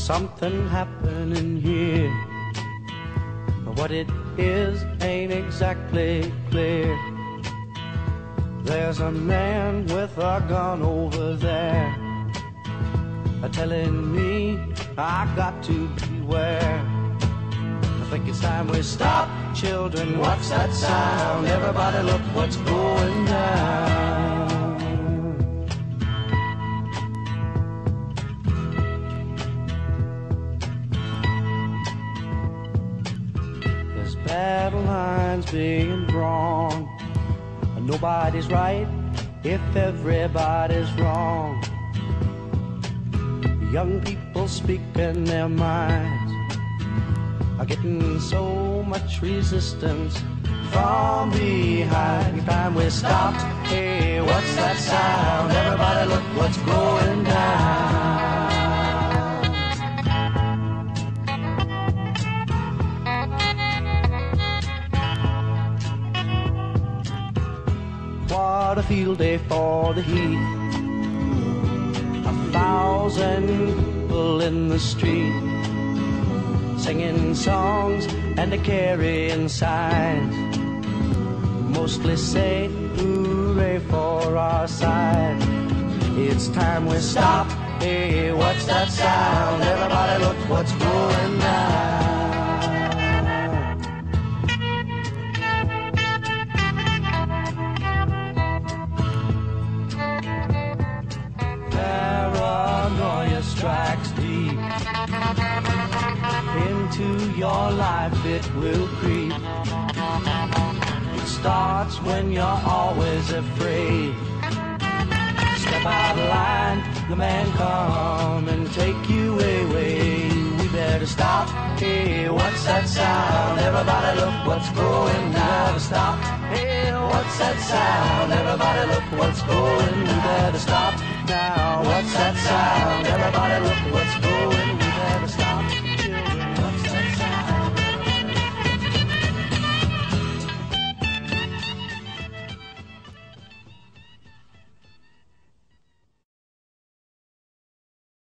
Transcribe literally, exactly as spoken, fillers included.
something happening here. What it is ain't exactly clear. There's a man with a gun over there, telling me I got to beware. I think it's time we stop. Children, what's that sound? Everybody look what's going down. There's battle lines being drawn. Nobody's right if everybody's wrong. Young people speaking their minds are getting so much resistance from behind. Every time we stopped, hey, what's that sound? Everybody look what's going down. What a field day for the heat. A thousand people in the street, singing songs and a carrying signs, mostly say hooray for our side. It's time we stop. Hey, what's that sound? Everybody look what's going down. Paranoia strikes deep into your life, it will creep. It starts when you're always afraid. Step out of line, the man come and take you away. We better stop. Hey, what's that sound? Everybody look what's going down. Stop. Hey, what's that sound? Everybody look what's going. We better stop now. What's that sound? Everybody look what's going.